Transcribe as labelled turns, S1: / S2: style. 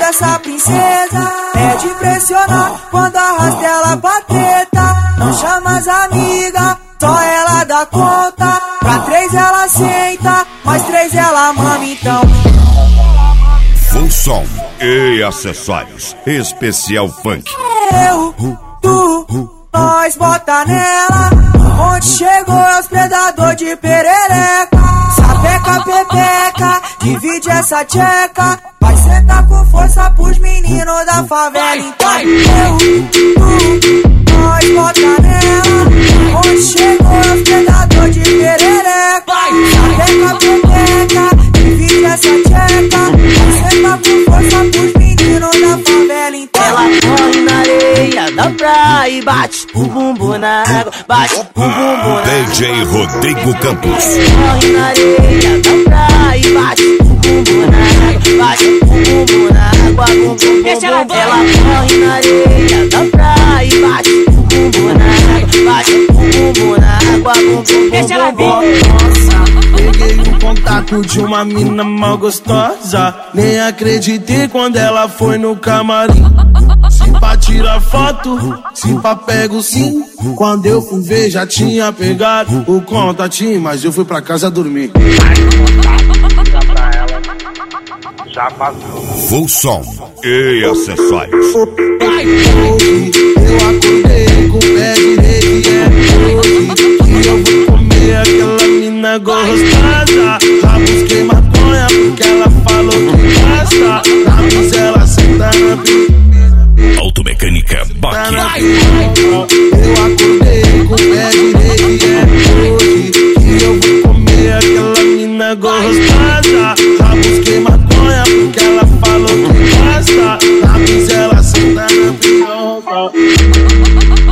S1: dessa princesa é de impressionar quando arrasta ela pra treta. Não chama as amigas, só ela dá conta. Pra 3 ela senta, mais 3 ela mama então.
S2: Full som e acessórios, especial funk.
S1: Eu, tu, nós bota nela. Onde chegou é os predador de perereca. Sapeca, pepeca, divide essa tcheca. Vai sentar com força pros meninos da favela. Então eu, tu, nós bota nela. Onde chegou é os predador de perereca. Sapeca, pepeca, divide essa tcheca. Vai sentar com força pros meninos da favela. Então
S3: ela corre na areia da praia e bate o bumbum na água, bate o bumbum na água.
S2: DJ Rodrigo Campos.
S3: Corre na areia da praia e bate o bumbum na água, bate o bumbum na água, bumbum, bumbum. Ela corre na areia da praia e bate o bumbum na água, bate o bumbum na água, bumbum, bumbum.
S4: Nossa, peguei o contato de uma mina mal gostosa. Nem acreditei quando ela foi no camarim. Se pra tirar foto, se pra pego sim. Quando eu fui ver já tinha pegado o contatinho, mas eu fui pra casa dormir.
S5: Já passou.
S2: Full som e acessórios.
S4: Hoje eu acordei com o pé direito e é hoje que eu vou comer aquela mina gostosa. Já busquei maconha porque ela falou que gosta. Na mesa ela senta na pica.
S2: Automecânica Baque.
S4: Eu acordei com o pé direito e é hoje que eu vou comer aquela mina gostosa. Já busquei maconha porque ela falou que gosta. Na mesa ela senta na piroca.